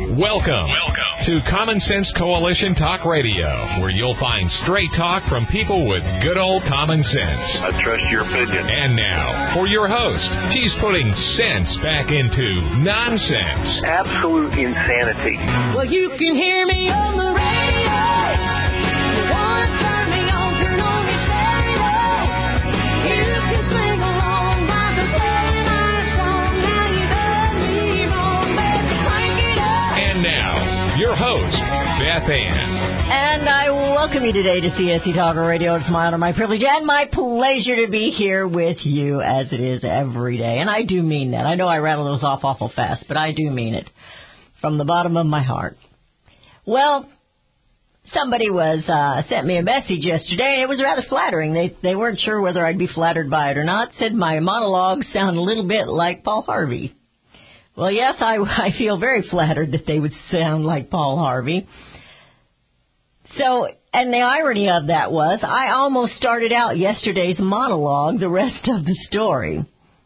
Welcome to Common Sense Coalition Talk Radio, where you'll find straight talk from people with good old common sense. I trust your opinion. And now, for your host, she's putting sense back into nonsense. Absolute insanity. Well, you can hear me on the radio. You want to turn me on, turn on your stereo. You can sing along by the playing our song. Now you done me wrong, baby, crank it up. And now, your host, Beth Ann. And I welcome you today to CSC Talker Radio. It's my honor, my privilege, and my pleasure to be here with you as it is every day. And I do mean that. I know I rattle those off awful fast, but I do mean it from the bottom of my heart. Well, somebody sent me a message yesterday. It was rather flattering. They weren't sure whether I'd be flattered by it or not. Said my monologues sound a little bit like Paul Harvey. Well, yes, I feel very flattered that they would sound like Paul Harvey. So, and the irony of that was, I almost started out yesterday's monologue, the rest of the story.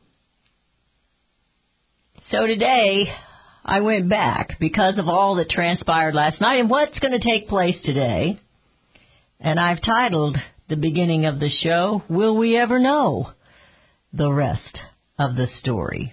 So today, I went back because of all that transpired last night and what's going to take place today. And I've titled the beginning of the show, Will We Ever Know the Rest of the Story?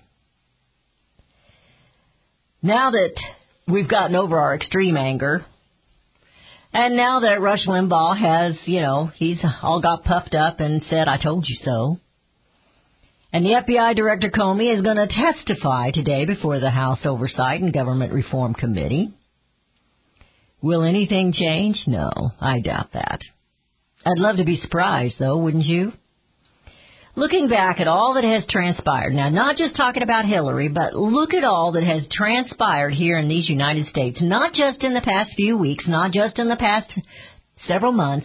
Now that we've gotten over our extreme anger, and now that Rush Limbaugh has, he's all got puffed up and said, I told you so. And the FBI Director Comey is going to testify today before the House Oversight and Government Reform Committee. Will anything change? No, I doubt that. I'd love to be surprised, though, wouldn't you? Looking back at all that has transpired, now not just talking about Hillary, but look at all that has transpired here in these United States, not just in the past few weeks, not just in the past several months,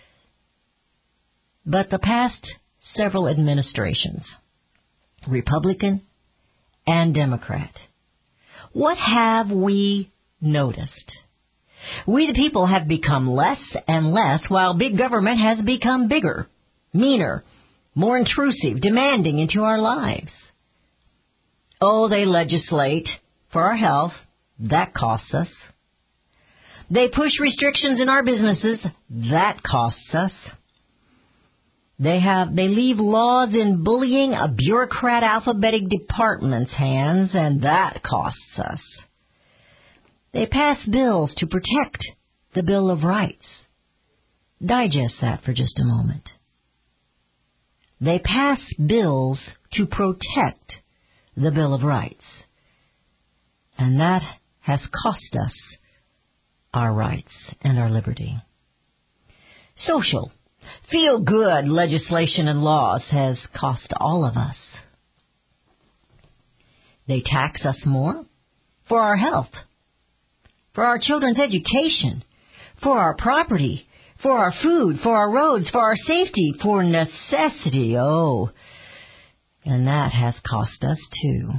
but the past several administrations, Republican and Democrat. What have we noticed? We the people have become less and less, while big government has become bigger, meaner, more intrusive, demanding into our lives. Oh, they legislate for our health. That costs us. They push restrictions in our businesses. That costs us. They leave laws in bullying a bureaucrat alphabetic department's hands, and that costs us. They pass bills to protect the Bill of Rights. Digest that for just a moment. They pass bills to protect the Bill of Rights. And that has cost us our rights and our liberty. Social, feel-good legislation and laws has cost all of us. They tax us more for our health, for our children's education, for our property, for our food, for our roads, for our safety, for necessity. Oh, and that has cost us too.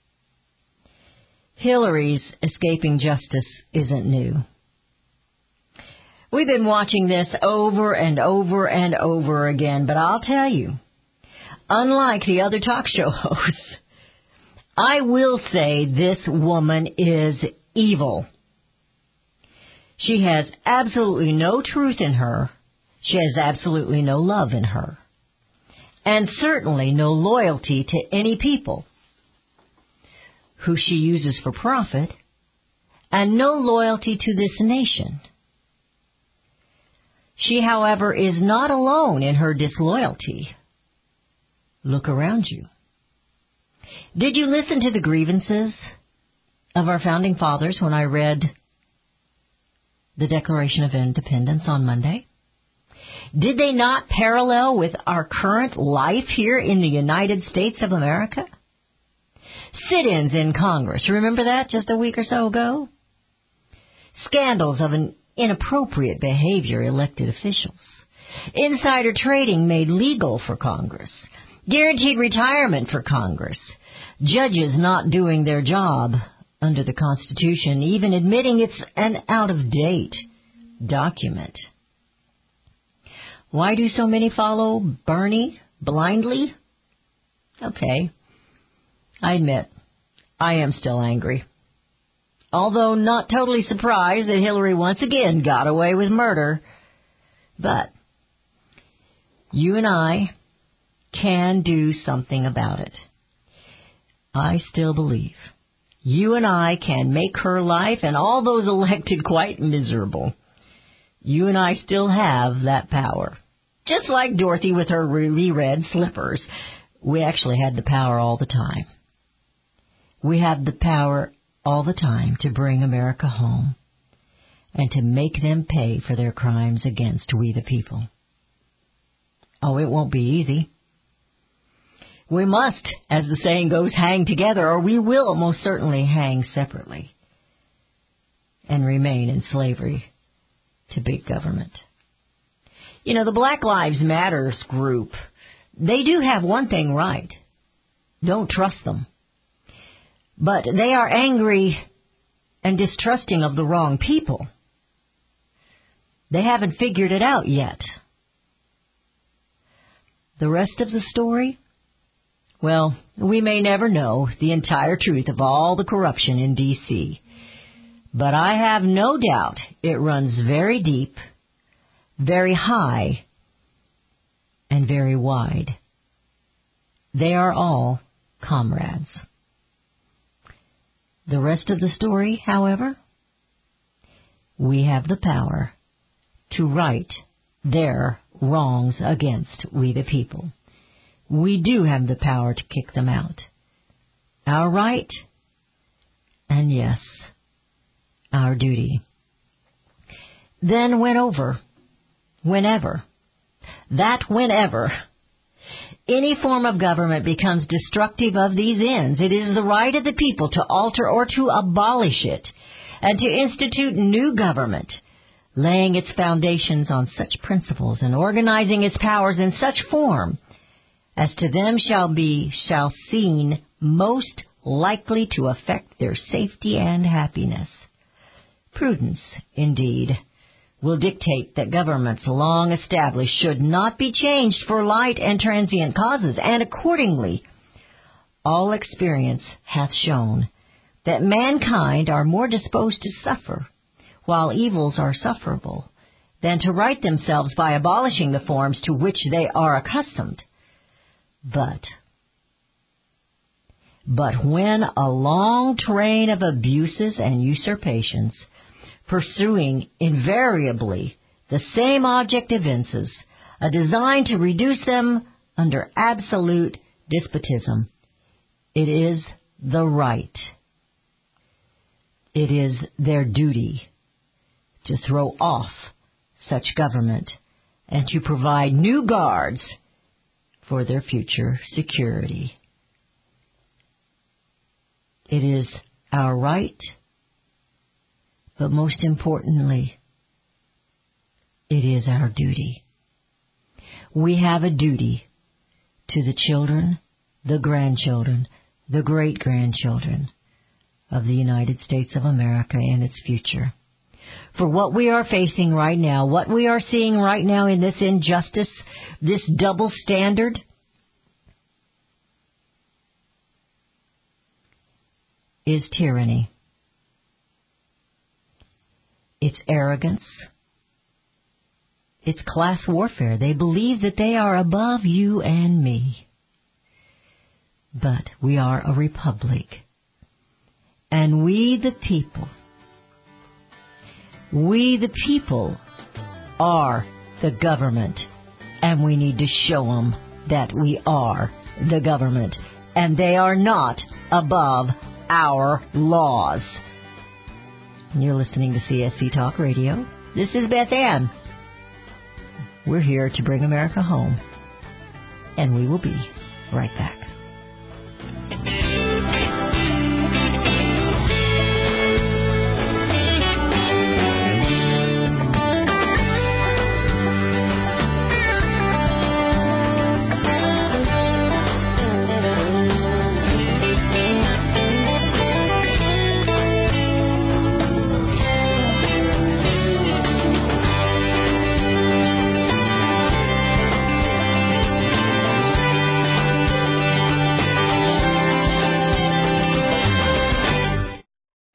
Hillary's escaping justice isn't new. We've been watching this over and over and over again, but I'll tell you, unlike the other talk show hosts, I will say this woman is evil. She has absolutely no truth in her. She has absolutely no love in her. And certainly no loyalty to any people who she uses for profit, and no loyalty to this nation. She, however, is not alone in her disloyalty. Look around you. Did you listen to the grievances of our founding fathers when I read the Declaration of Independence on Monday? Did they not parallel with our current life here in the United States of America? Sit-ins in Congress, remember that just a week or so ago? Scandals of an inappropriate behavior elected officials. Insider trading made legal for Congress. Guaranteed retirement for Congress. Judges not doing their job under the Constitution, even admitting it's an out-of-date document. Why do so many follow Bernie blindly? Okay, I admit, I am still angry. although not totally surprised that Hillary once again got away with murder. But you and I can do something about it. I still believe you and I can make her life and all those elected quite miserable. You and I still have that power. Just like Dorothy with her ruby red slippers. We actually had the power all the time. We have the power all the time to bring America home and to make them pay for their crimes against we the people. Oh, it won't be easy. We must, as the saying goes, hang together, or we will most certainly hang separately and remain in slavery to big government. You know, the Black Lives Matter group, they do have one thing right. Don't trust them. But they are angry and distrusting of the wrong people. They haven't figured it out yet. The rest of the story? Well, we may never know the entire truth of all the corruption in D.C., but I have no doubt it runs very deep, very high, and very wide. They are all comrades. The rest of the story, however, we have the power to right their wrongs against we the people. We do have the power to kick them out. Our right, and yes, our duty. Then whenever any form of government becomes destructive of these ends, it is the right of the people to alter or to abolish it, and to institute new government, laying its foundations on such principles and organizing its powers in such form as to them shall seem most likely to affect their safety and happiness. Prudence, indeed, will dictate that governments long established should not be changed for light and transient causes, and accordingly, all experience hath shown that mankind are more disposed to suffer, while evils are sufferable, than to right themselves by abolishing the forms to which they are accustomed. But when a long train of abuses and usurpations, pursuing invariably the same object evinces, a design to reduce them under absolute despotism, it is the right, it is their duty to throw off such government and to provide new guards for their future security. It is our right, but most importantly, it is our duty. We have a duty to the children, the grandchildren, the great-grandchildren of the United States of America and its future. For what we are facing right now, what we are seeing right now in this injustice, this double standard, is tyranny. It's arrogance. It's class warfare. They believe that they are above you and me. But we are a republic. And we the people are the government. And we need to show them that we are the government. And they are not above our laws. You're listening to CSC Talk Radio. This is Beth Ann. We're here to bring America home. And we will be right back.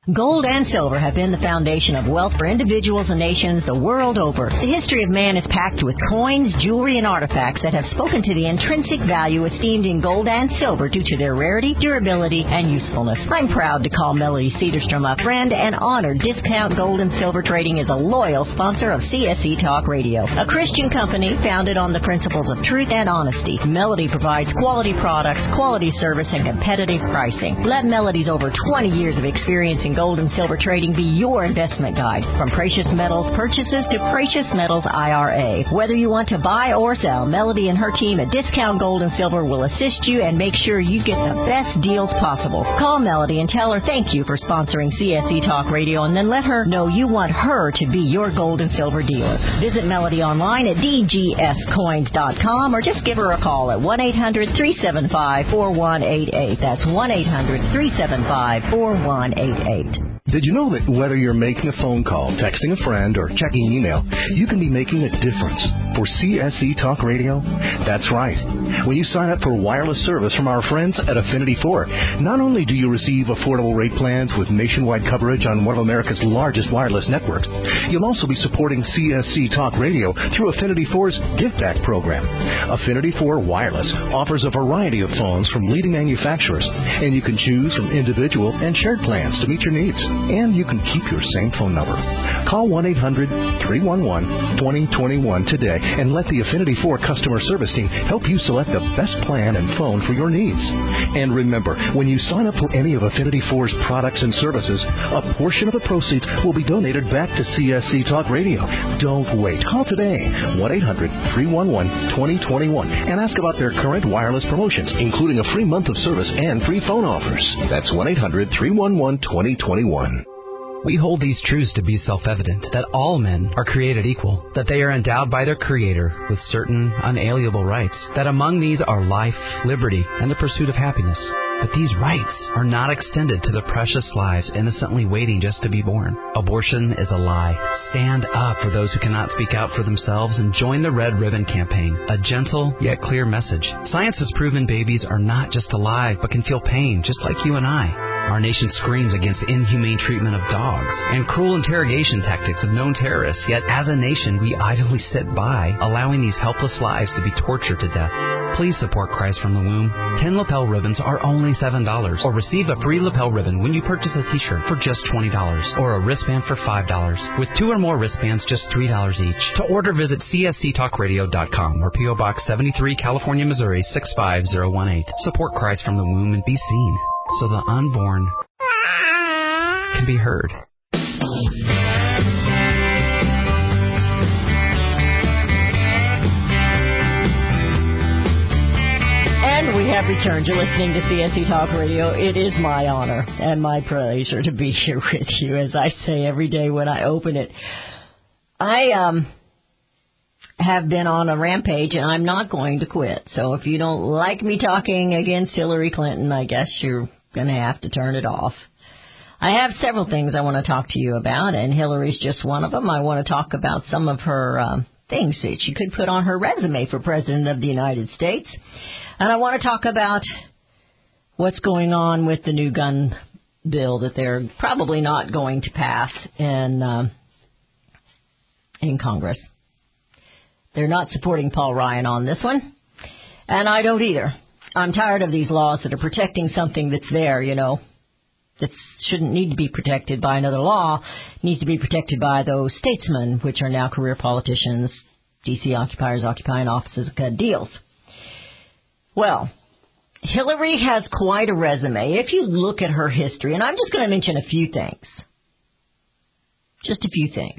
Gold and silver have been the foundation of wealth for individuals and nations the world over. The history of man is packed with coins, jewelry, and artifacts that have spoken to the intrinsic value esteemed in gold and silver due to their rarity, durability, and usefulness. I'm proud to call Melody Cedarstrom a friend and honored Discount Gold and Silver Trading is a loyal sponsor of CSE Talk Radio, a Christian company founded on the principles of truth and honesty. Melody provides quality products, quality service, and competitive pricing. Let Melody's over 20 years of experience in gold and silver trading be your investment guide. From precious metals purchases to precious metals IRA. Whether you want to buy or sell, Melody and her team at Discount Gold and Silver will assist you and make sure you get the best deals possible. Call Melody and tell her thank you for sponsoring CSE Talk Radio, and then let her know you want her to be your gold and silver dealer. Visit Melody online at dgscoins.com or just give her a call at 1-800-375-4188. That's 1-800-375-4188. Did you know that whether you're making a phone call, texting a friend, or checking email, you can be making a difference for CSE Talk Radio? That's right. When you sign up for wireless service from our friends at Affinity 4, not only do you receive affordable rate plans with nationwide coverage on one of America's largest wireless networks, you'll also be supporting CSE Talk Radio through Affinity 4's Give Back program. Affinity 4 Wireless offers a variety of phones from leading manufacturers, and you can choose from individual and shared plans to meet your needs. And you can keep your same phone number. Call 1-800-311-2021 today and let the Affinity 4 customer service team help you select the best plan and phone for your needs. And remember, when you sign up for any of Affinity 4's products and services, a portion of the proceeds will be donated back to CSC Talk Radio. Don't wait. Call today, 1-800-311-2021, and ask about their current wireless promotions, including a free month of service and free phone offers. That's 1-800-311-2021. We hold these truths to be self-evident, that all men are created equal, that they are endowed by their Creator with certain unalienable rights, that among these are life, liberty, and the pursuit of happiness. But these rights are not extended to the precious lives innocently waiting just to be born. Abortion is a lie. Stand up for those who cannot speak out for themselves and join the Red Ribbon Campaign, a gentle yet clear message. Science has proven babies are not just alive, but can feel pain just like you and I. Our nation screams against inhumane treatment of dogs and cruel interrogation tactics of known terrorists, yet as a nation we idly sit by, allowing these helpless lives to be tortured to death. Please support Christ from the Womb. 10 lapel ribbons are only $7, or receive a free lapel ribbon when you purchase a t-shirt for just $20, or a wristband for $5. With 2 or more wristbands, just $3 each. To order, visit csctalkradio.com or P.O. Box 73, California, Missouri 65018. Support Christ from the Womb and be seen, so the unborn can be heard. And we have returned. You're listening to CSE Talk Radio. It is my honor and my pleasure to be here with you, as I say every day when I open it. I have been on a rampage, and I'm not going to quit. So if you don't like me talking against Hillary Clinton, I guess you're going to have to turn it off. I have several things I want to talk to you about, and Hillary's just one of them. I want to talk about some of her things that she could put on her resume for President of the United States. And I want to talk about what's going on with the new gun bill that they're probably not going to pass in Congress. They're not supporting Paul Ryan on this one, and I don't either. I'm tired of these laws that are protecting something that's there, that shouldn't need to be protected by another law. It needs to be protected by those statesmen, which are now career politicians, D.C. occupiers occupying offices and cut deals. Well, Hillary has quite a resume. If you look at her history, and I'm just going to mention a few things. Just a few things.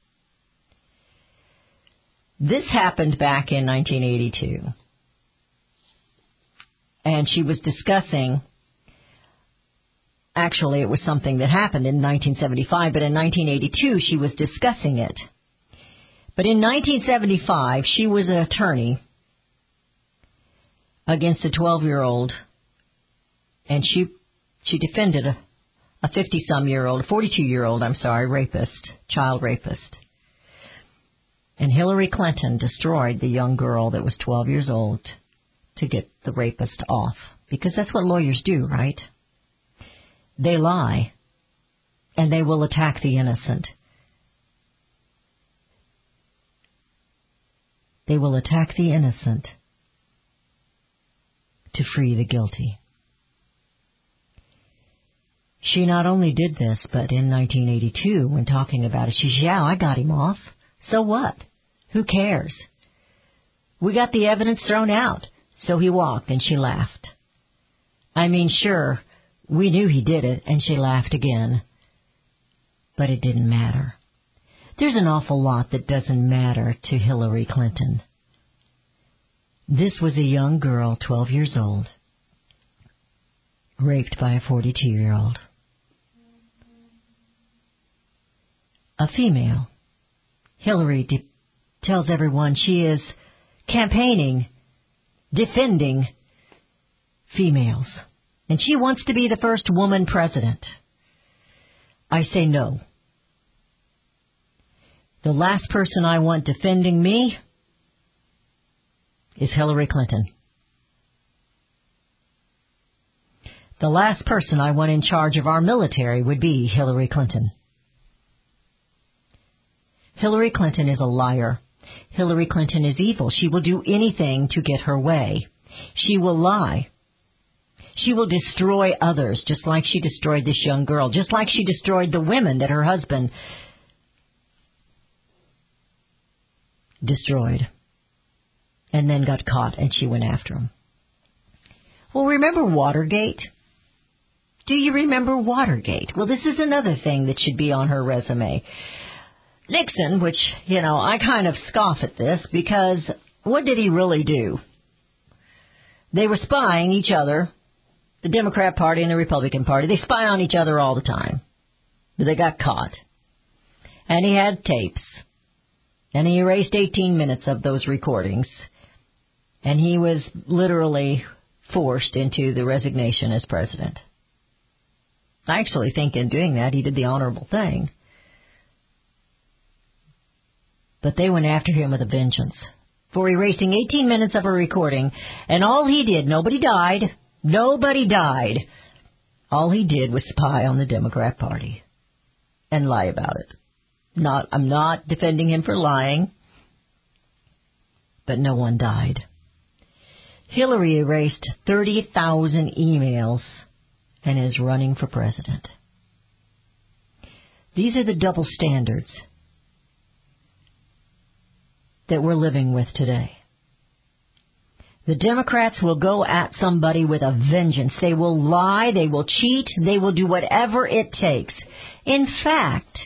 This happened back in 1982. And she was discussing, actually it was something that happened in 1975, but in 1982 she was discussing it. But in 1975 she was an attorney against a 12-year-old, and she defended a 50-some-year-old, 42-year-old, rapist, child rapist. And Hillary Clinton destroyed the young girl that was 12 years old to get the rapist off. Because that's what lawyers do, right? They lie. and they will attack the innocent. They will attack the innocent to free the guilty. She not only did this, but in 1982, when talking about it, she said, yeah, I got him off. So what? Who cares? We got the evidence thrown out. So he walked, and she laughed. I mean, sure, we knew he did it, and she laughed again. But it didn't matter. There's an awful lot that doesn't matter to Hillary Clinton. This was a young girl, 12 years old, raped by a 42-year-old. A female. Hillary tells everyone she is campaigning, defending females, and she wants to be the first woman president. I say no. The last person I want defending me is Hillary Clinton. The last person I want in charge of our military would be Hillary Clinton. Hillary Clinton is a liar. Hillary Clinton is evil. She will do anything to get her way. She will lie. She will destroy others, just like she destroyed this young girl, just like she destroyed the women that her husband destroyed, and then got caught, and she went after him. Well, remember Watergate? Do you remember Watergate? Well, this is another thing that should be on her resume. Nixon, which, I kind of scoff at this, because what did he really do? They were spying each other, the Democrat Party and the Republican Party. They spy on each other all the time. But they got caught. And he had tapes. And he erased 18 minutes of those recordings. And he was literally forced into the resignation as president. I actually think in doing that, he did the honorable thing. But they went after him with a vengeance for erasing 18 minutes of a recording. And all he did, nobody died. Nobody died. All he did was spy on the Democrat Party and lie about it. I'm not defending him for lying, but no one died. Hillary erased 30,000 emails and is running for president. These are the double standards that we're living with today. The Democrats will go at somebody with a vengeance. They will lie, they will cheat, they will do whatever it takes. In fact,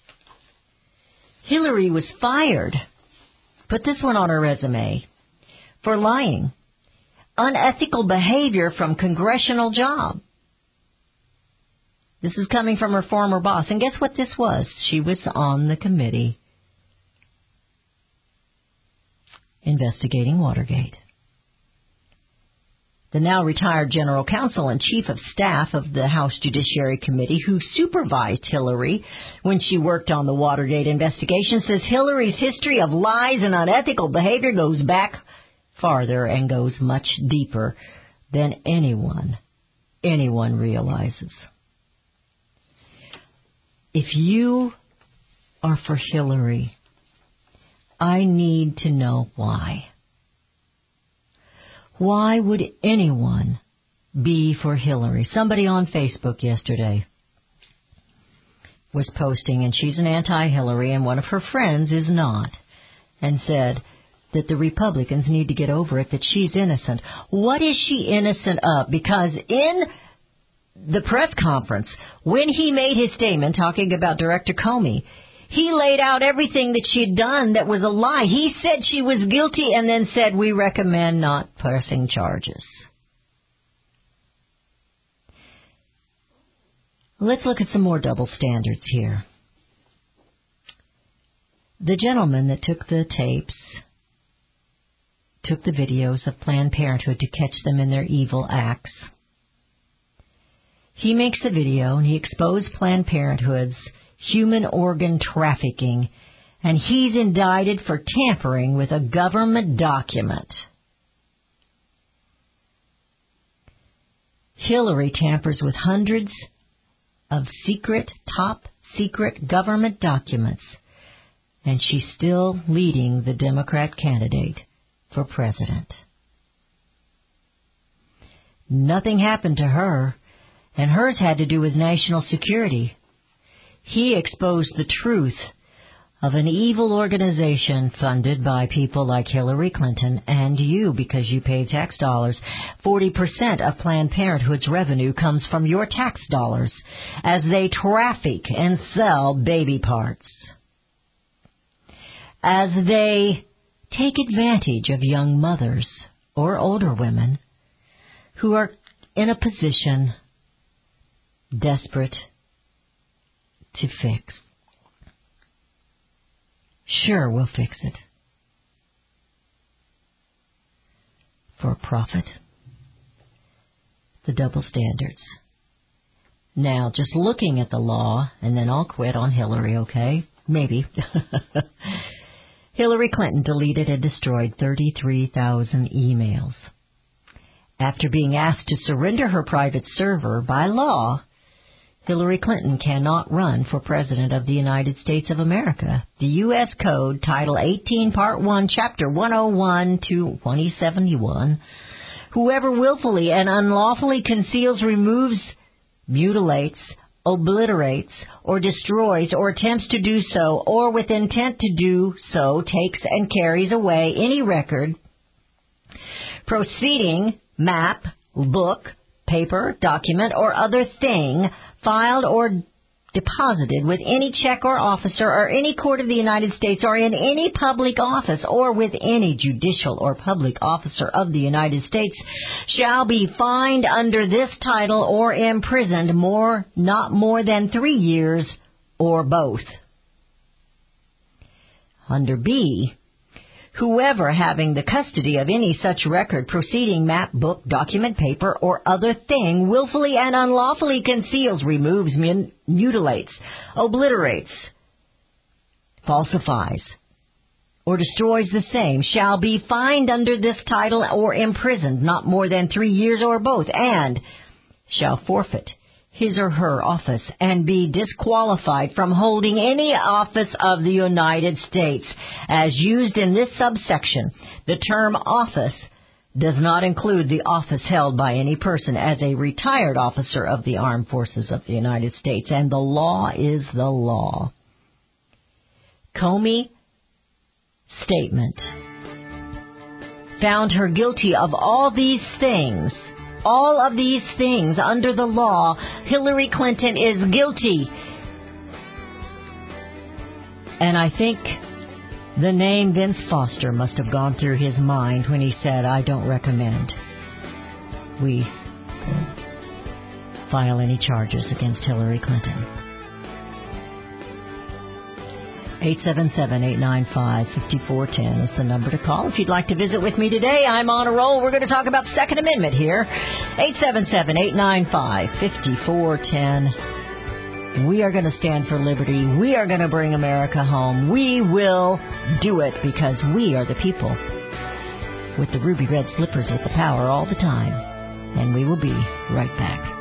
Hillary was fired, put this one on her resume, for lying. Unethical behavior from congressional job. This is coming from her former boss. And guess what this was? She was on the committee investigating Watergate. The now retired general counsel and chief of staff of the House Judiciary Committee, who supervised Hillary when she worked on the Watergate investigation, says Hillary's history of lies and unethical behavior goes back farther and goes much deeper than anyone realizes. If you are for Hillary, I need to know why. Why would anyone be for Hillary? Somebody on Facebook yesterday was posting, and she's an anti-Hillary, and one of her friends is not, and said that the Republicans need to get over it, that she's innocent. What is she innocent of? Because in the press conference, when he made his statement talking about Director Comey, he laid out everything that she'd done that was a lie. He said she was guilty and then said, we recommend not pressing charges. Let's look at some more double standards here. The gentleman that took the tapes, took the videos of Planned Parenthood to catch them in their evil acts. He makes a video and he exposed Planned Parenthood's human organ trafficking, and he's indicted for tampering with a government document. Hillary tampers with hundreds of top secret government documents, and she's still leading the Democrat candidate for president. Nothing happened to her, and hers had to do with national security. He exposed the truth of an evil organization funded by people like Hillary Clinton and you because you pay tax dollars. 40% of Planned Parenthood's revenue comes from your tax dollars as they traffic and sell baby parts. As they take advantage of young mothers or older women who are in a position desperate to fix. Sure, we'll fix it. For a profit. The double standards. Now, just looking at the law, and then I'll quit on Hillary, okay? Maybe. Hillary Clinton deleted and destroyed 33,000 emails. After being asked to surrender her private server by law, Hillary Clinton cannot run for President of the United States of America. The U.S. Code, Title 18, Part 1, Chapter 101 to 2071, whoever willfully and unlawfully conceals, removes, mutilates, obliterates, or destroys, or attempts to do so, or with intent to do so, takes and carries away any record, proceeding, map, book, paper, document, or other thing filed or deposited with any check or officer or any court of the United States or in any public office or with any judicial or public officer of the United States shall be fined under this title or imprisoned not more than 3 years or both. Under B, whoever having the custody of any such record, proceeding, map, book, document, paper, or other thing willfully and unlawfully conceals, removes, mutilates, obliterates, falsifies, or destroys the same shall be fined under this title or imprisoned not more than 3 years or both, and shall forfeit his or her office and be disqualified from holding any office of the United States. As used in this subsection, the term office does not include the office held by any person as a retired officer of the Armed Forces of the United States, and the law is the law. Comey statement found her guilty of all these things. All of these things under the law. Hillary Clinton is guilty. And I think the name Vince Foster must have gone through his mind when he said, I don't recommend we file any charges against Hillary Clinton. 877-895-5410 is the number to call. If you'd like to visit with me today, I'm on a roll. We're going to talk about the Second Amendment here. 877-895-5410. We are going to stand for liberty. We are going to bring America home. We will do it because we are the people with the ruby red slippers with the power all the time. And we will be right back.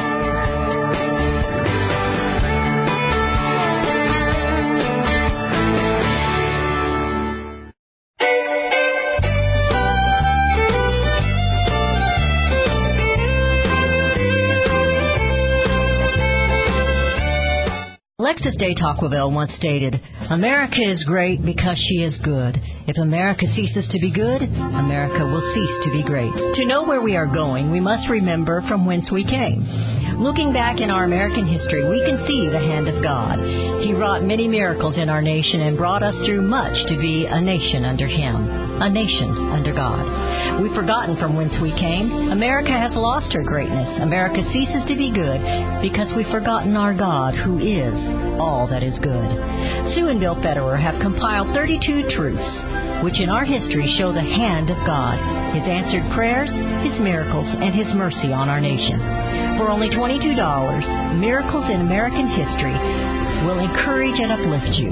Alexis de Tocqueville once stated, America is great because she is good. If America ceases to be good, America will cease to be great. To know where we are going, we must remember from whence we came. Looking back in our American history, we can see the hand of God. He wrought many miracles in our nation and brought us through much to be a nation under Him, a nation under God. We've forgotten from whence we came. America has lost her greatness. America ceases to be good because we've forgotten our God, who is all that is good. Sue and Bill Federer have compiled 32 truths which in our history show the hand of God, His answered prayers, His miracles, and His mercy on our nation. For only $22, Miracles in American History will encourage and uplift you.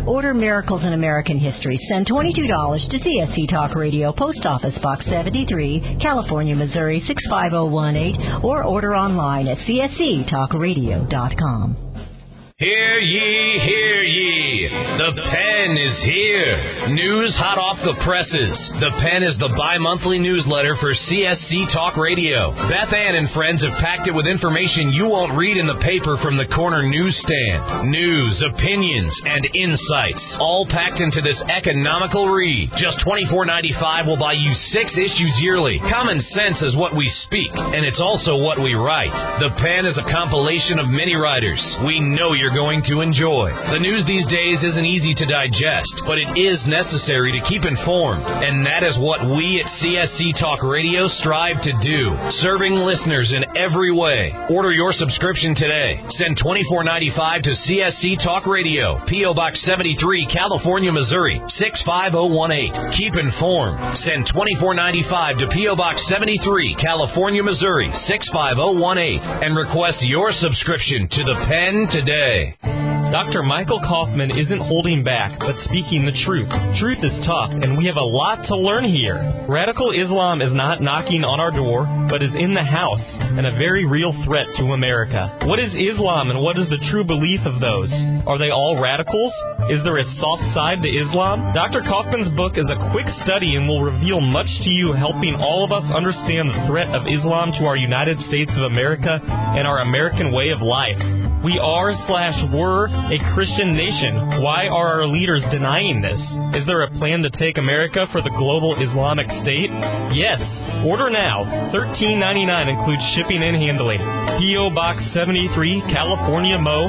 Order Miracles in American History. Send $22 to CSC Talk Radio, Post Office Box 73, California, Missouri 65018, or order online at csctalkradio.com. Hear ye, hear ye. The Pen is here. News hot off the presses. The Pen is the bi-monthly newsletter for CSC Talk Radio. Beth Ann and friends have packed it with information you won't read in the paper from the corner newsstand. News, opinions, and insights, all packed into this economical read. Just $24.95 will buy you 6 issues yearly. Common sense is what we speak, and it's also what we write. The Pen is a compilation of many writers we know you're going to enjoy. The news these days isn't easy to digest, but it is necessary to keep informed, and that is what we at CSC Talk Radio strive to do, serving listeners in every way. Order your subscription today. Send $24.95 to CSC Talk Radio, P.O. Box 73, California, Missouri 65018. Keep informed. Send $24.95 to P.O. Box 73, California, Missouri 65018, and request your subscription to the Pen today. Dr. Michael Kaufman isn't holding back, but speaking the truth. Truth is tough, and we have a lot to learn here. Radical Islam is not knocking on our door, but is in the house, and a very real threat to America. What is Islam, and what is the true belief of those? Are they all radicals? Is there a soft side to Islam? Dr. Kaufman's book is a quick study and will reveal much to you, helping all of us understand the threat of Islam to our United States of America and our American way of life. We are/were a Christian nation. Why are our leaders denying this? Is there a plan to take America for the global Islamic State? Yes. Order now. $13.99 includes shipping and handling. P.O. Box 73, California, Mo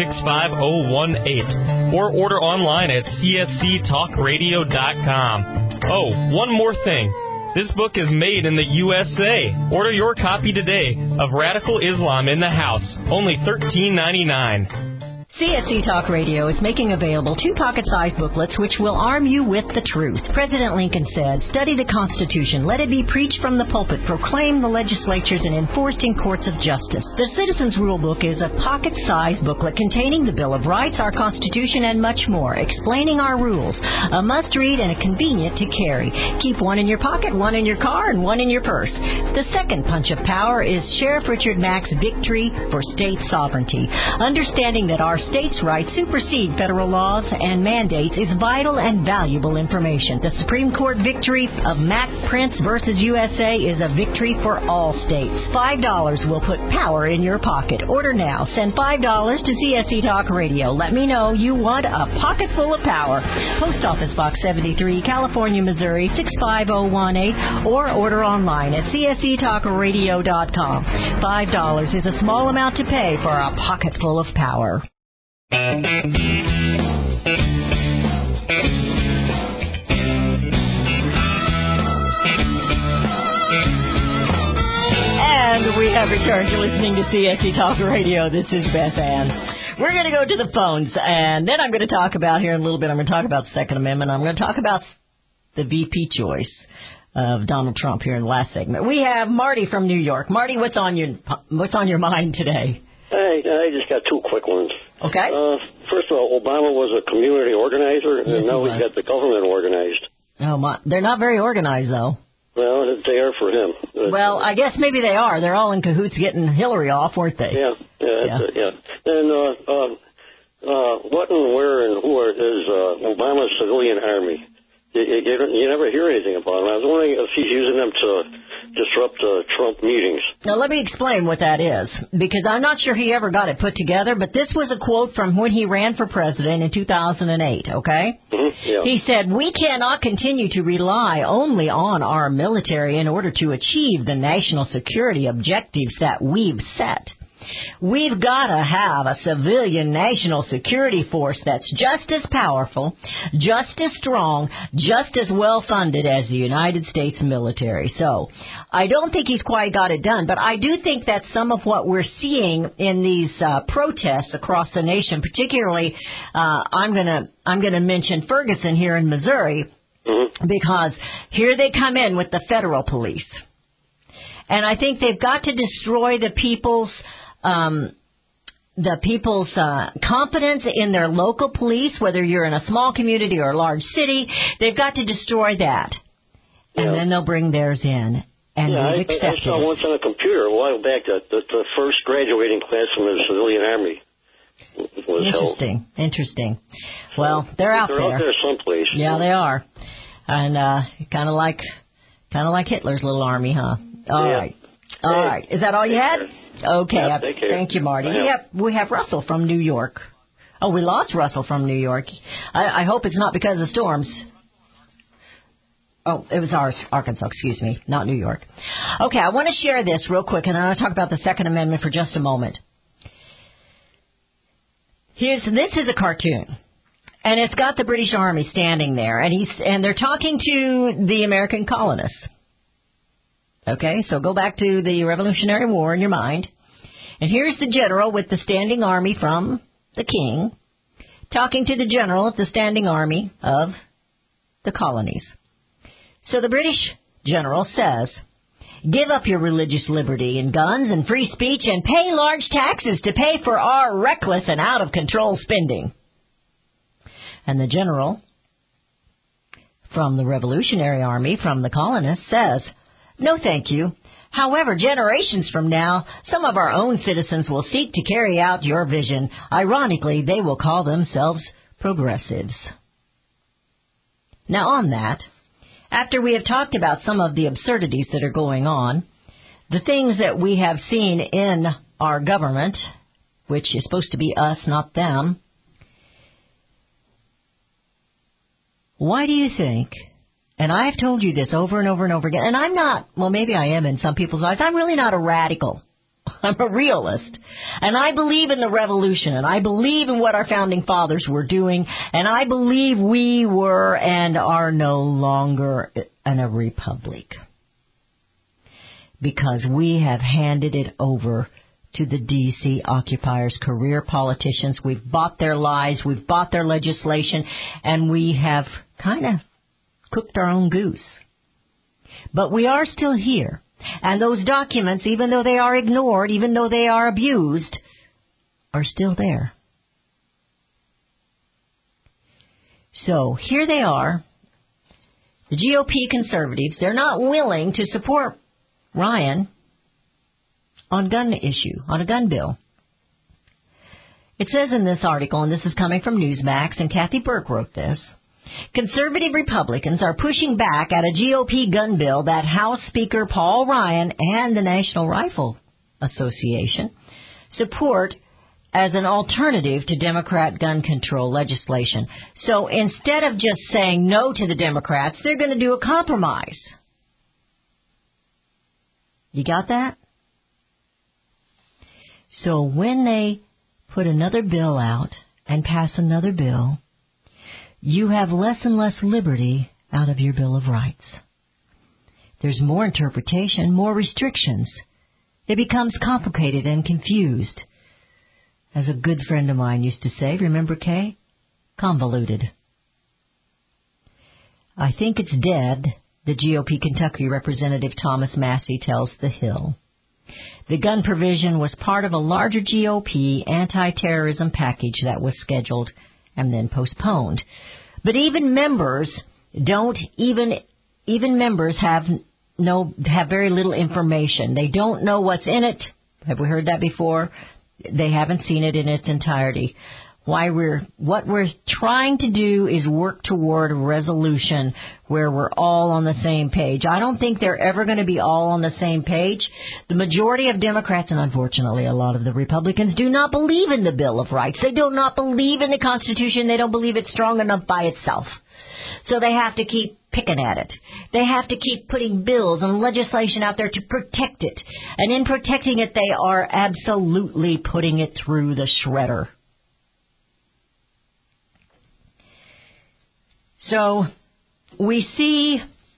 65018. Or order online at csctalkradio.com. Oh, one more thing. This book is made in the USA. Order your copy today of Radical Islam in the House. Only $13.99. CSC Talk Radio is making available 2 pocket-sized booklets which will arm you with the truth. President Lincoln said, "Study the Constitution. Let it be preached from the pulpit, proclaimed in the legislatures, and enforced in courts of justice." The Citizens Rule Book is a pocket-sized booklet containing the Bill of Rights, our Constitution, and much more, explaining our rules. A must-read and a convenient to carry. Keep one in your pocket, one in your car, and one in your purse. The second punch of power is Sheriff Richard Mack's Victory for State Sovereignty. Understanding that our states' rights supersede federal laws and mandates is vital and valuable information. The Supreme Court victory of Mack Prince versus USA is a victory for all states. $5 will put power in your pocket. Order now. Send $5 to CSC Talk Radio. Let me know you want a pocket full of power. Post Office Box 73, California, Missouri 65018, or order online at csctalkradio.com. $5 is a small amount to pay for a pocket full of power. And we have returned to listening to CSC Talk Radio. This is Beth Ann. We're going to go to the phones, and then I'm going to talk about here in a little bit, I'm going to talk about the Second Amendment. I'm going to talk about the VP choice of Donald Trump here in the last segment. We have Marty from New York. Marty, what's on your mind today? Hey, I just got 2 quick ones. Okay. First of all, Obama was a community organizer, and now he's got the government organized. Oh, my. They're not very organized, though. Well, they are for him. Well, I guess maybe they are. They're all in cahoots getting Hillary off, weren't they? Yeah. And what and where and who is Obama's civilian army? You never hear anything about him. I was wondering if he's using them to disrupt Trump meetings. Now, let me explain what that is, because I'm not sure he ever got it put together, but this was a quote from when he ran for president in 2008, okay? Mm-hmm. Yeah. He said, "We cannot continue to rely only on our military in order to achieve the national security objectives that we've set. We've got to have a civilian national security force that's just as powerful, just as strong, just as well-funded as the United States military." So I don't think he's quite got it done, but I do think that some of what we're seeing in these protests across the nation, particularly I'm going to mention Ferguson here in Missouri, because here they come in with the federal police. And I think they've got to destroy the people's the people's confidence in their local police, whether you're in a small community or a large city. They've got to destroy that. And then they'll bring theirs in. And we've accepted I saw once on a computer a while back that the first graduating class from the civilian army was held. Interesting. Well, they're out there. They're out there someplace. Yeah, they are. And kind of like Hitler's little army, huh? All right. All right. Is that all you had? Okay. Yeah, thank you, Marty. Yeah. We have Russell from New York. Oh, we lost Russell from New York. I hope it's not because of storms. Oh, it was Arkansas, excuse me, not New York. Okay, I want to share this real quick, and I want to talk about the Second Amendment for just a moment. This is a cartoon, and it's got the British Army standing there, and they're talking to the American colonists. Okay, so go back to the Revolutionary War in your mind, and here's the general with the standing army from the king talking to the general of the standing army of the colonies. So the British general says, "Give up your religious liberty and guns and free speech and pay large taxes to pay for our reckless and out-of-control spending." And the general from the Revolutionary Army, from the colonists, says, "No, thank you. However, generations from now, some of our own citizens will seek to carry out your vision. Ironically, they will call themselves progressives." Now on that, after we have talked about some of the absurdities that are going on, the things that we have seen in our government, which is supposed to be us, not them, why do you think, and I have told you this over and over and over again, and I'm not, well, maybe I am in some people's eyes, I'm really not a radical. I'm a realist. And I believe in the revolution, and I believe in what our founding fathers were doing, and I believe we were and are no longer in a republic. Because we have handed it over to the D.C. occupiers, career politicians. We've bought their lies, we've bought their legislation, and we have kind of cooked our own goose. But we are still here. And those documents, even though they are ignored, even though they are abused, are still there. So here they are, the GOP conservatives. They're not willing to support Ryan on gun issue, on a gun bill. It says in this article, and this is coming from Newsmax, and Kathy Burke wrote this, conservative Republicans are pushing back at a GOP gun bill that House Speaker Paul Ryan and the National Rifle Association support as an alternative to Democrat gun control legislation. So instead of just saying no to the Democrats, they're going to do a compromise. You got that? So when they put another bill out and pass another bill, you have less and less liberty out of your Bill of Rights. There's more interpretation, more restrictions. It becomes complicated and confused. As a good friend of mine used to say, remember Kay? Convoluted. I think it's dead, the GOP Kentucky Representative Thomas Massey tells The Hill. The gun provision was part of a larger GOP anti-terrorism package that was scheduled and then postponed. But even members have very little information. They don't know what's in it. Have we heard that before? They haven't seen it in its entirety. What we're trying to do is work toward a resolution where we're all on the same page. I don't think they're ever going to be all on the same page. The majority of Democrats, and unfortunately a lot of the Republicans, do not believe in the Bill of Rights. They do not believe in the Constitution. They don't believe it's strong enough by itself. So they have to keep picking at it. They have to keep putting bills and legislation out there to protect it. And in protecting it, they are absolutely putting it through the shredder. So we see,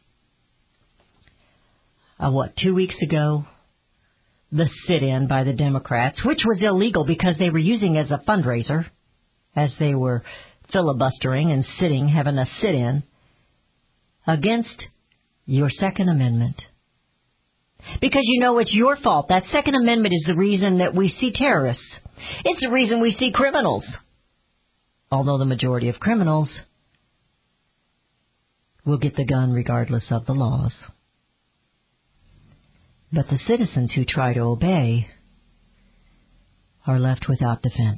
2 weeks ago, the sit-in by the Democrats, which was illegal because they were using it as a fundraiser, as they were filibustering and having a sit-in against your Second Amendment. Because you know it's your fault. That Second Amendment is the reason that we see terrorists. It's the reason we see criminals. Although the majority of criminals will get the gun regardless of the laws. But the citizens who try to obey are left without defense.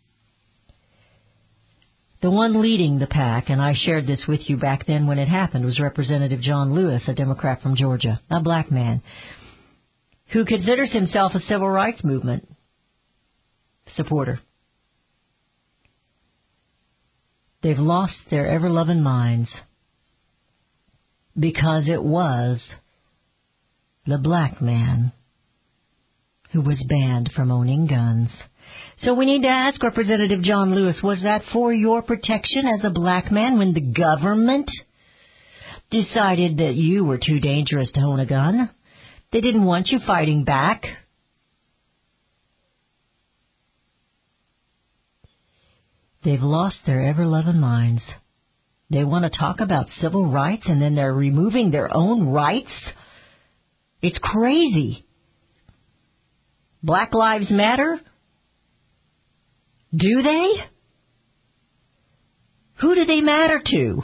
The one leading the pack, and I shared this with you back then when it happened, was Representative John Lewis, a Democrat from Georgia, a black man, who considers himself a civil rights movement supporter. They've lost their ever-loving minds because it was the black man who was banned from owning guns. So we need to ask Representative John Lewis, was that for your protection as a black man when the government decided that you were too dangerous to own a gun? They didn't want you fighting back. They've lost their ever-loving minds. They want to talk about civil rights and then they're removing their own rights? It's crazy. Black Lives Matter? Do they? Who do they matter to?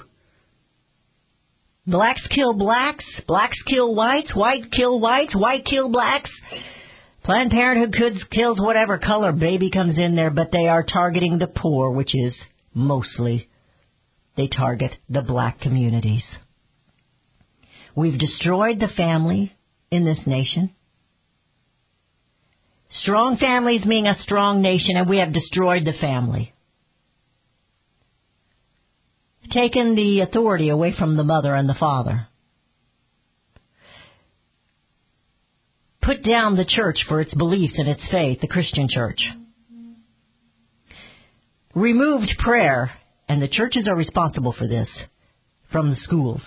Blacks kill blacks, blacks kill whites, white kill whites, white kill blacks. Planned Parenthood kills whatever color baby comes in there, but they are targeting the poor, which is mostly they target the black communities. We've destroyed the family in this nation. Strong families mean a strong nation, and we have destroyed the family. Taken the authority away from the mother and the father. Put down the church for its beliefs and its faith, the Christian church. Removed prayer, and the churches are responsible for this, from the schools.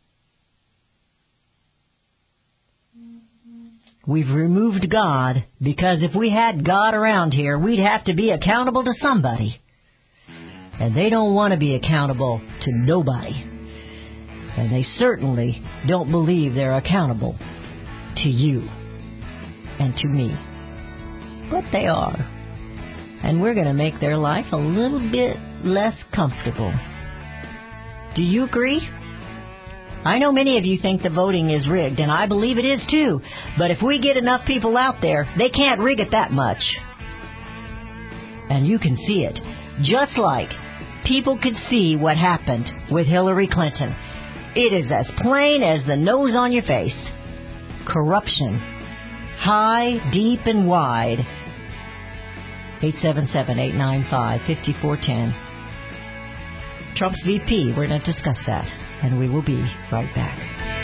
We've removed God because if we had God around here, we'd have to be accountable to somebody. And they don't want to be accountable to nobody. And they certainly don't believe they're accountable to you and to me. But they are. And we're going to make their life a little bit less comfortable. Do you agree? I know many of you think the voting is rigged, and I believe it is too. But if we get enough people out there, they can't rig it that much. And you can see it. Just like people could see what happened with Hillary Clinton. It is as plain as the nose on your face. Corruption. High, deep, and wide. 877-895-5410. Trump's VP. We're going to discuss that. And we will be right back.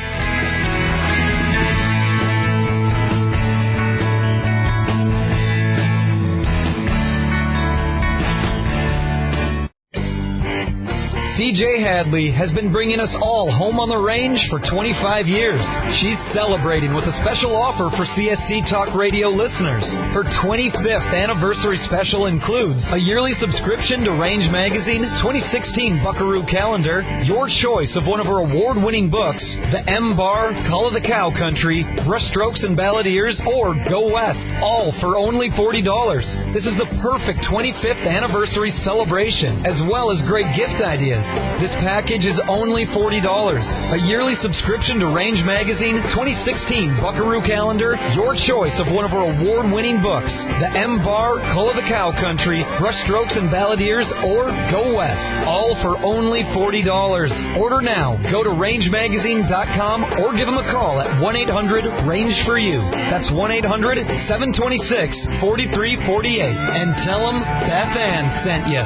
CJ Hadley has been bringing us all home on the range for 25 years. She's celebrating with a special offer for CSC Talk Radio listeners. Her 25th anniversary special includes a yearly subscription to Range Magazine, 2016 Buckaroo Calendar, your choice of one of her award-winning books, The M Bar, Call of the Cow Country, Brushstrokes and Balladeers, or Go West, all for only $40. This is the perfect 25th anniversary celebration, as well as great gift ideas. This package is only $40. A yearly subscription to Range Magazine, 2016 Buckaroo Calendar, your choice of one of our award-winning books, The M Bar, Call of the Cow Country, Brushstrokes and Balladeers, or Go West, all for only $40. Order now. Go to rangemagazine.com or give them a call at 1-800-RANGE-FOR-YOU. That's 1-800-726-4348. And tell them Beth Ann sent you.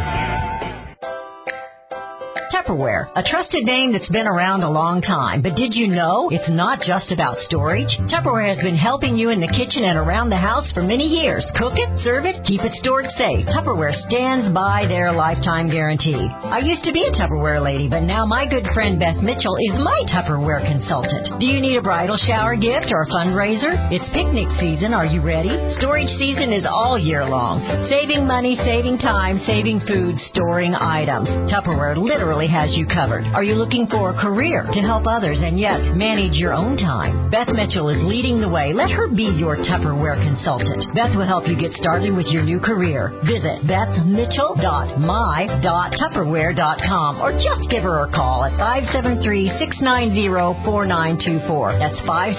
Tupperware, a trusted name that's been around a long time. But did you know it's not just about storage? Tupperware has been helping you in the kitchen and around the house for many years. Cook it, serve it, keep it stored safe. Tupperware stands by their lifetime guarantee. I used to be a Tupperware lady, but now my good friend Beth Mitchell is my Tupperware consultant. Do you need a bridal shower gift or a fundraiser? It's picnic season. Are you ready? Storage season is all year long. Saving money, saving time, saving food, storing items. Tupperware literally has you covered. Are you looking for a career to help others and yet manage your own time? Beth Mitchell is leading the way. Let her be your Tupperware consultant. Beth will help you get started with your new career. Visit bethmitchell.my.tupperware.com or just give her a call at 573-690-4924. That's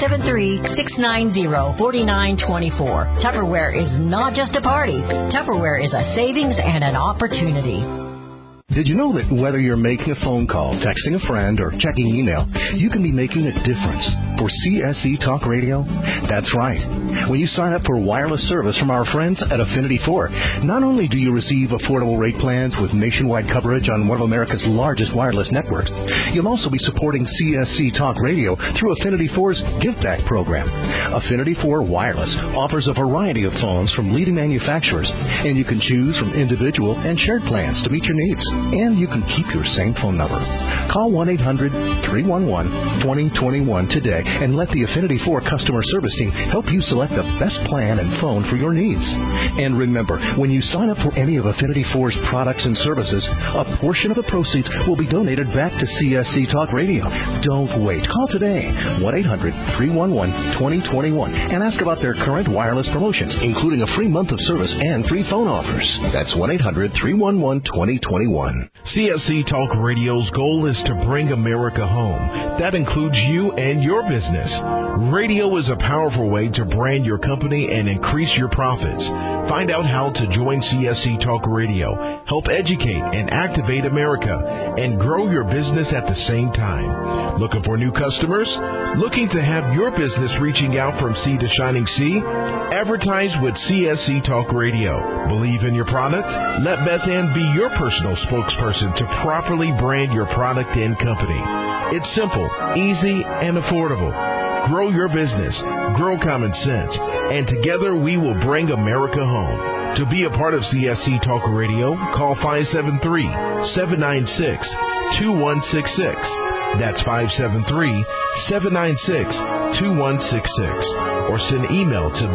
573-690-4924. Tupperware is not just a party. Tupperware is a savings and an opportunity. Did you know that whether you're making a phone call, texting a friend, or checking email, you can be making a difference for CSC Talk Radio? That's right. When you sign up for wireless service from our friends at Affinity 4, not only do you receive affordable rate plans with nationwide coverage on one of America's largest wireless networks, you'll also be supporting CSC Talk Radio through Affinity 4's Give Back program. Affinity 4 Wireless offers a variety of phones from leading manufacturers, and you can choose from individual and shared plans to meet your needs. And you can keep your same phone number. Call 1-800-311-2021 today and let the Affinity 4 customer service team help you select the best plan and phone for your needs. And remember, when you sign up for any of Affinity 4's products and services, a portion of the proceeds will be donated back to CSC Talk Radio. Don't wait. Call today, 1-800-311-2021, and ask about their current wireless promotions, including a free month of service and free phone offers. That's 1-800-311-2021. CSC Talk Radio's goal is to bring America home. That includes you and your business. Radio is a powerful way to brand your company and increase your profits. Find out how to join CSC Talk Radio, help educate and activate America, and grow your business at the same time. Looking for new customers? Looking to have your business reaching out from sea to shining sea? Advertise with CSC Talk Radio. Believe in your product? Let Beth Ann be your personal spokesperson to properly brand your product and company. It's simple, easy, and affordable. Grow your business, grow common sense, and together we will bring America home. To be a part of CSC Talk Radio, call 573-796-2166. That's 573-796-2166. Or send email to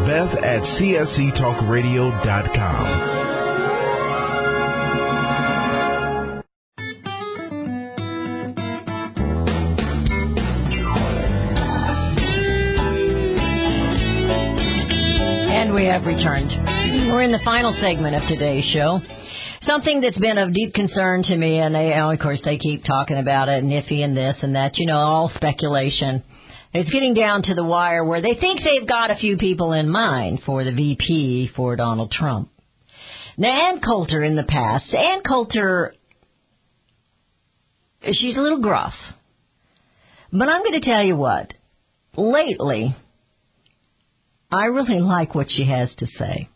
beth@csctalkradio.com. We have returned. We're in the final segment of today's show. Something that's been of deep concern to me, and of course they keep talking about it, and iffy and this and that, all speculation. It's getting down to the wire where they think they've got a few people in mind for the VP for Donald Trump. Now, Ann Coulter in the past, Ann Coulter, she's a little gruff. But I'm going to tell you what, lately, I really like what she has to say.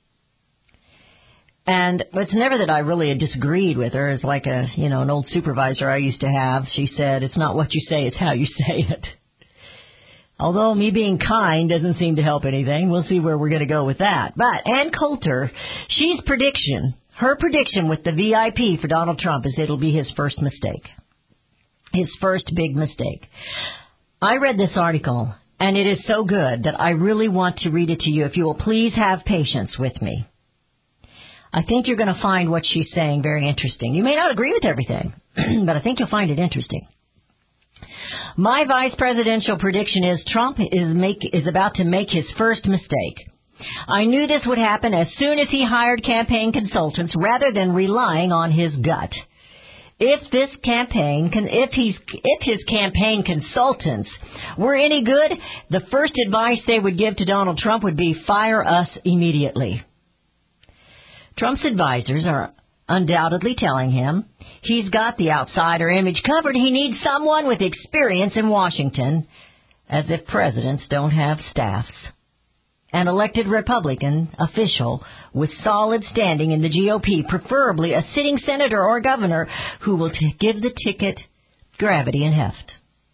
And it's never that I really disagreed with her. It's like an old supervisor I used to have. She said, it's not what you say, it's how you say it. Although me being kind doesn't seem to help anything. We'll see where we're going to go with that. But Ann Coulter, her prediction with the VIP for Donald Trump is it'll be his first mistake. His first big mistake. I read this article. And it is so good that I really want to read it to you. If you will please have patience with me. I think you're going to find what she's saying very interesting. You may not agree with everything, but I think you'll find it interesting. My vice presidential prediction is Trump is about to make his first mistake. I knew this would happen as soon as he hired campaign consultants rather than relying on his gut. If his campaign consultants were any good, the first advice they would give to Donald Trump would be fire us immediately. Trump's advisors are undoubtedly telling him he's got the outsider image covered. He needs someone with experience in Washington, as if presidents don't have staffs. An elected Republican official with solid standing in the GOP, preferably a sitting senator or governor who will give the ticket gravity and heft.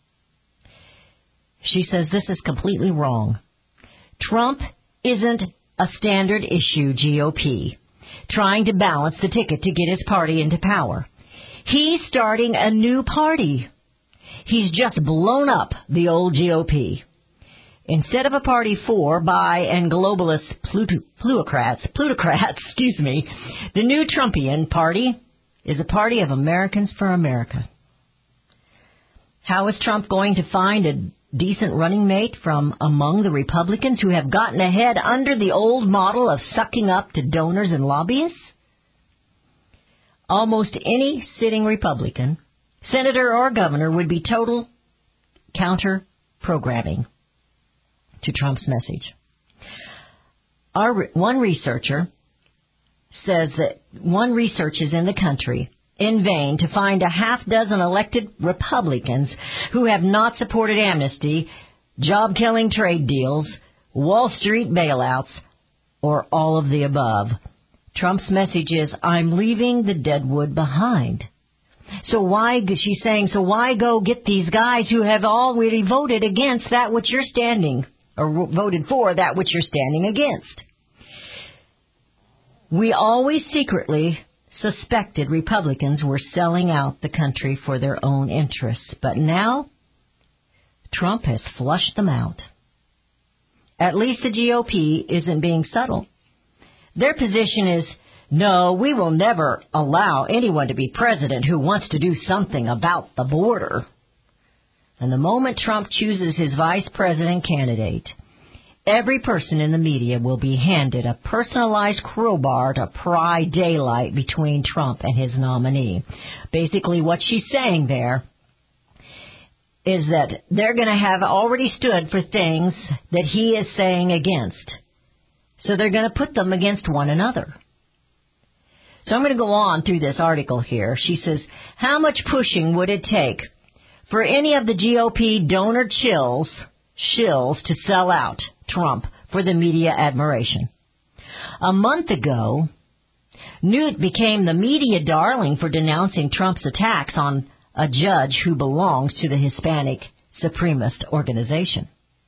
She says this is completely wrong. Trump isn't a standard issue GOP, trying to balance the ticket to get his party into power. He's starting a new party. He's just blown up the old GOP. Instead of a party for, by, and globalist plutocrats, the new Trumpian party is a party of Americans for America. How is Trump going to find a decent running mate from among the Republicans who have gotten ahead under the old model of sucking up to donors and lobbyists? Almost any sitting Republican, senator or governor, would be total counter-programming to Trump's message. One researcher says that one researches in the country in vain to find a half dozen elected Republicans who have not supported amnesty, job-killing trade deals, Wall Street bailouts, or all of the above. Trump's message is, I'm leaving the deadwood behind. So why go get these guys who have already voted against that which you're standing, or voted for that which you're standing against? We always secretly suspected Republicans were selling out the country for their own interests, but now Trump has flushed them out. At least the GOP isn't being subtle. Their position is, no, we will never allow anyone to be president who wants to do something about the border. And the moment Trump chooses his vice president candidate, every person in the media will be handed a personalized crowbar to pry daylight between Trump and his nominee. Basically, what she's saying there is that they're going to have already stood for things that he is saying against. So they're going to put them against one another. So I'm going to go on through this article here. She says, how much pushing would it take for any of the GOP donor shills to sell out Trump for the media admiration? A month ago, Newt became the media darling for denouncing Trump's attacks on a judge who belongs to the Hispanic supremacist organization.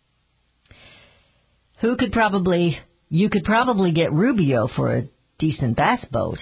You could probably get Rubio for a decent bass boat.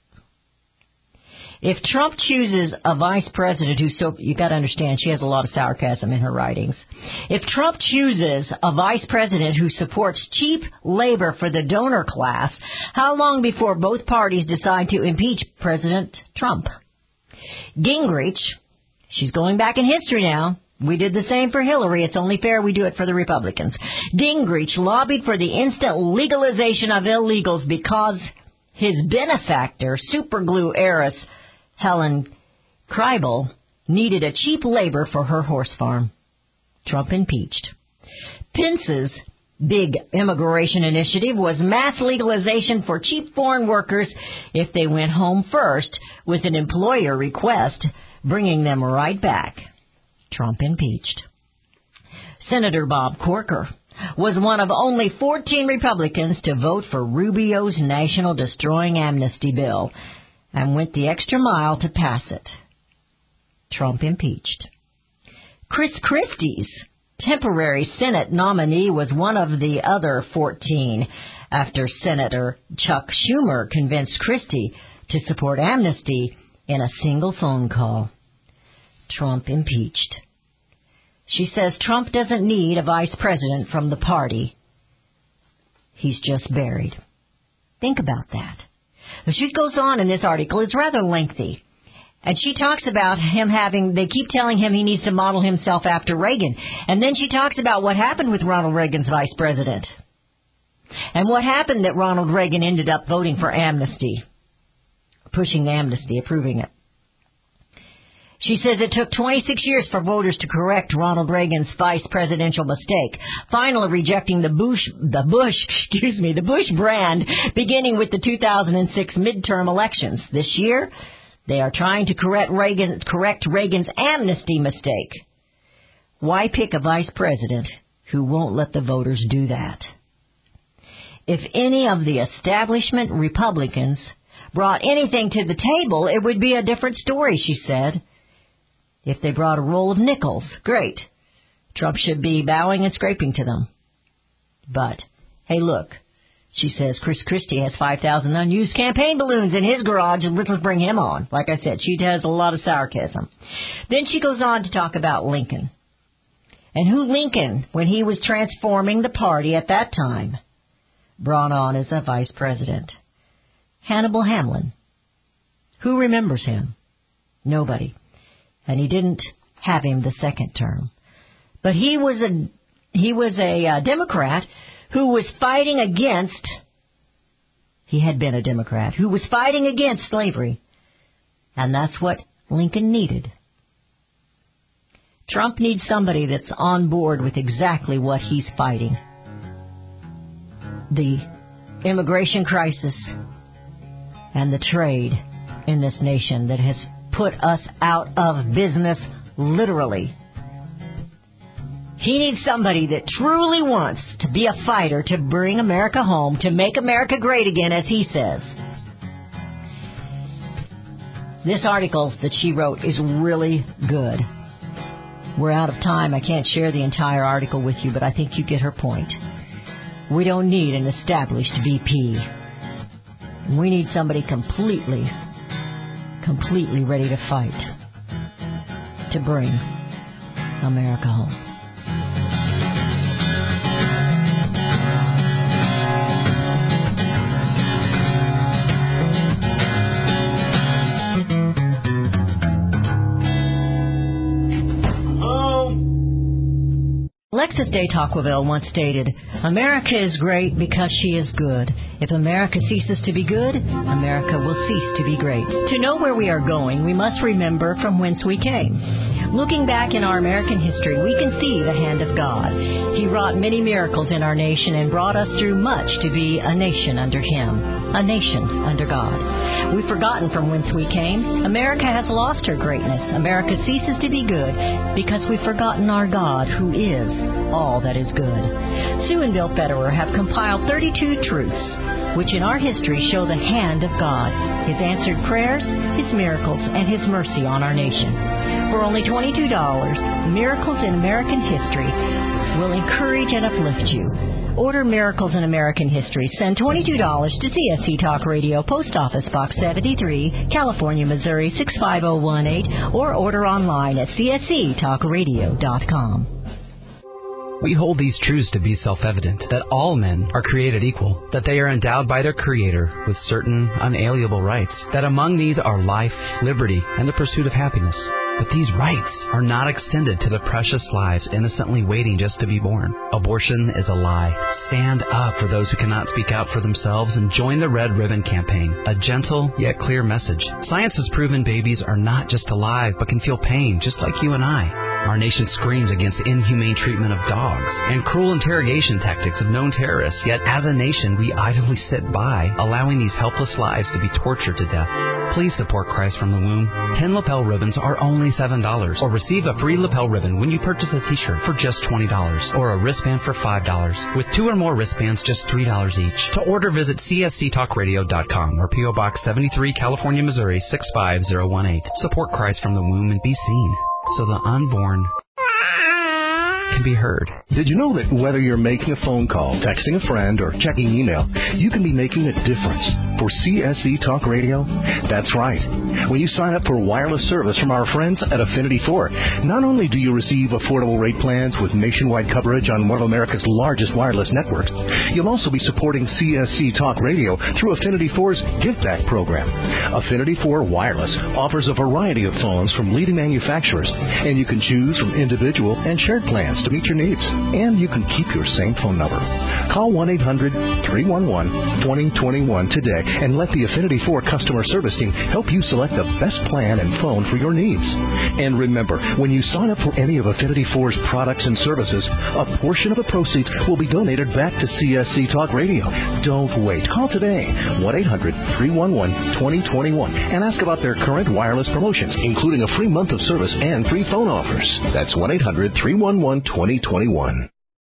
If Trump chooses a vice president you got to understand, she has a lot of sarcasm in her writings. If Trump chooses a vice president who supports cheap labor for the donor class, how long before both parties decide to impeach President Trump? Gingrich, she's going back in history now. We did the same for Hillary. It's only fair we do it for the Republicans. Gingrich lobbied for the instant legalization of illegals because his benefactor, superglue heiress Helen Kribel, needed a cheap labor for her horse farm. Trump impeached. Pence's big immigration initiative was mass legalization for cheap foreign workers if they went home first, with an employer request bringing them right back. Trump impeached. Senator Bob Corker was one of only 14 Republicans to vote for Rubio's national destroying amnesty bill and went the extra mile to pass it. Trump impeached. Chris Christie's temporary Senate nominee was one of the other 14 after Senator Chuck Schumer convinced Christie to support amnesty in a single phone call. Trump impeached. She says Trump doesn't need a vice president from the party. He's just buried. Think about that. She goes on in this article. It's rather lengthy. And she talks about they keep telling him he needs to model himself after Reagan. And then she talks about what happened with Ronald Reagan's vice president. And what happened that Ronald Reagan ended up voting for amnesty, pushing amnesty, approving it. She says it took 26 years for voters to correct Ronald Reagan's vice presidential mistake, finally rejecting the Bush brand, beginning with the 2006 midterm elections. This year, they are trying to correct Reagan's amnesty mistake. Why pick a vice president who won't let the voters do that? If any of the establishment Republicans brought anything to the table, it would be a different story, she said. If they brought a roll of nickels, great. Trump should be bowing and scraping to them. But, hey, look, she says Chris Christie has 5,000 unused campaign balloons in his garage, and let's bring him on. Like I said, she has a lot of sarcasm. Then she goes on to talk about Lincoln. And who Lincoln, when he was transforming the party at that time, brought on as a vice president. Hannibal Hamlin, Who remembers him? Nobody. And he didn't have him the second term. But he was a Democrat who was fighting against, he had been a Democrat, who was fighting against slavery. And that's what Lincoln needed. Trump needs somebody that's on board with exactly what he's fighting. The immigration crisis and the trade in this nation that has put us out of business, literally. He needs somebody that truly wants to be a fighter to bring America home, to make America great again, as he says. This article that she wrote is really good. We're out of time. I can't share the entire article with you, but I think you get her point. We don't need an established VP. We need somebody completely ready to fight to bring America home. Alexis de Tocqueville once stated, "America is great because she is good. If America ceases to be good, America will cease to be great." To know where we are going, we must remember from whence we came. Looking back in our American history, we can see the hand of God. He wrought many miracles in our nation and brought us through much to be a nation under Him, a nation under God. We've forgotten from whence we came. America has lost her greatness. America ceases to be good because we've forgotten our God, who is all that is good. Sue and Bill Federer have compiled 32 truths which in our history show the hand of God, His answered prayers, His miracles, and His mercy on our nation. For only $22, Miracles in American History will encourage and uplift you. Order Miracles in American History. Send $22 to CSC Talk Radio, Post Office Box 73, California, Missouri 65018, or order online at csctalkradio.com. We hold these truths to be self-evident, that all men are created equal, that they are endowed by their Creator with certain unalienable rights, that among these are life, liberty, and the pursuit of happiness. But these rights are not extended to the precious lives innocently waiting just to be born. Abortion is a lie. Stand up for those who cannot speak out for themselves and join the Red Ribbon Campaign, a gentle yet clear message. Science has proven babies are not just alive but can feel pain just like you and I. Our nation screams against inhumane treatment of dogs and cruel interrogation tactics of known terrorists, yet as a nation we idly sit by, allowing these helpless lives to be tortured to death. Please support Christ from the Womb. 10 lapel ribbons are only $7, or receive a free lapel ribbon when you purchase a t-shirt for just $20, or a wristband for $5. With 2 or more wristbands, just $3 each. To order, visit csctalkradio.com or P.O. Box 73, California, Missouri 65018. Support Christ from the Womb and be seen, so the unborn can be heard. Did you know that whether you're making a phone call, texting a friend, or checking email, you can be making a difference for CSC Talk Radio? That's right. When you sign up for wireless service from our friends at Affinity 4, not only do you receive affordable rate plans with nationwide coverage on one of America's largest wireless networks, you'll also be supporting CSC Talk Radio through Affinity 4's Give Back program. Affinity 4 Wireless offers a variety of phones from leading manufacturers, and you can choose from individual and shared plans to meet your needs. And you can keep your same phone number. Call 1-800-311-2021 today and let the Affinity 4 customer service team help you select the best plan and phone for your needs. And remember, when you sign up for any of Affinity 4's products and services, a portion of the proceeds will be donated back to CSC Talk Radio. Don't wait. Call today, 1-800-311-2021, and ask about their current wireless promotions, including a free month of service and free phone offers. That's 1-800-311-2021.